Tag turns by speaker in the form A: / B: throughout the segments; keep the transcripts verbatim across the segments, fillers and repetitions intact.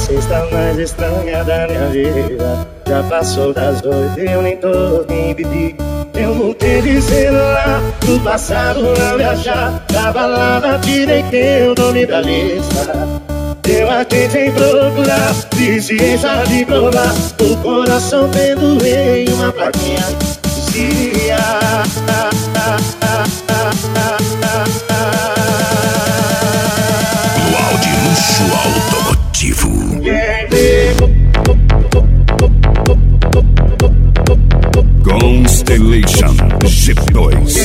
A: sexta mais estranha da minha vida. Já passou das oito e eu nem tô quem pedir. Eu voltei de celular no passado a viajar. Tava lá na tirei teu nome da lista. Eu aqui sem procurar, ciência de provar. O coração tendo em uma plaquinha. Dizia
B: Luau de luxo automotivo. Constellation G dois.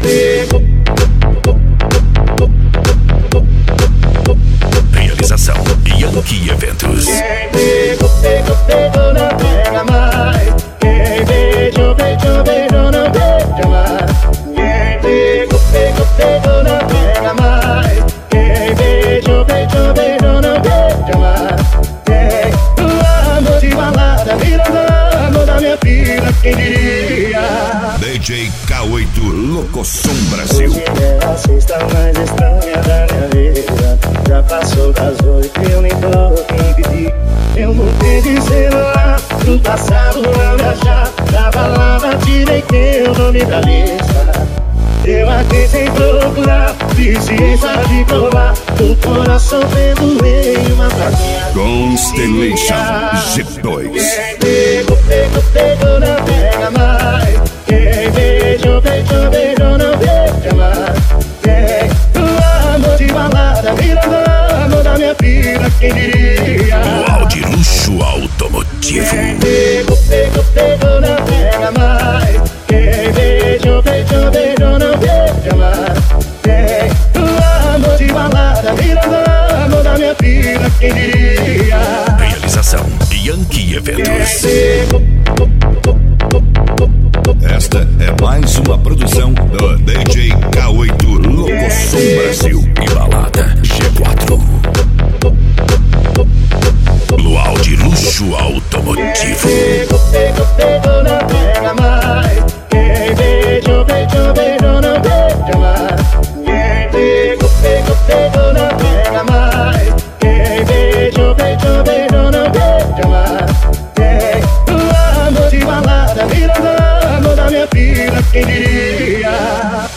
B: Realização Yankee Eventos.
A: Quem pegou, pegou, pegou, não pega mais. Quem beijou, beijou, beijou, não beija mais. Quem pegou, pegou, pegou, não pega mais. Quem beijou, beijou, beijou, não beija mais. Quem o amor de balada virou amor da minha vida, quem diria?
B: D J K oito Locosom Brasil.
A: Hoje é a sexta mais estranha da minha vida. Já passou das oito e eu nem tô quem pedir. Eu mudei de celular no passado a viajar. Tava lá, na tirei teu nome da lista. Eu aqui sem procurar, ciência de provar. O coração tendo em uma plaquinha.
B: Constellation G dois.
A: Quem pegou, pegou, pegou, não pega mais. Quem beijou, beijou, beijou, não beija mais. Quem o amor de balada virou amor da minha vida, quem diria?
B: Luau de luxo automotivo.
A: Quem pegou, pegou, pegou, não pega mais. Quem beijou, beijou, beijou, não beija mais. Quem o amor de balada virou amor da minha vida, quem diria?
B: Realização Yankee Eventos.
A: Quem pegou,
B: Esta é mais uma produção do D J K oito Locosom Brasil e Balada G quatro. Luau de luxo automotivo.
A: pegou, pegou, pegou, não pega mais. Quem beijou, beijou, beijou, não beija mais. Quem pegou, pegou, pegou, não pega mais. Quem beijou, beijou, beijou, não beija mais. Quem o amor de balada virou amor da minha vida, quem diria?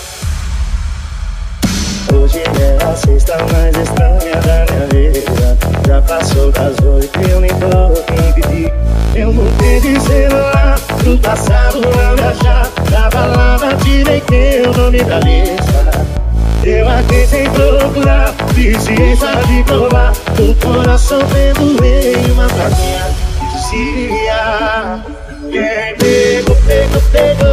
A: Hoje é a sexta mais estranha da minha vida. Já passou das oito e eu nem tô quem pedir. Eu mudei de celular no passado a viajar. Tava lá, na tirei teu nome da lista. Eu aqui sem procurar, ciência de provar. O coração tendo em uma plaquinha. Dizia quem pegou, pegou, pegou.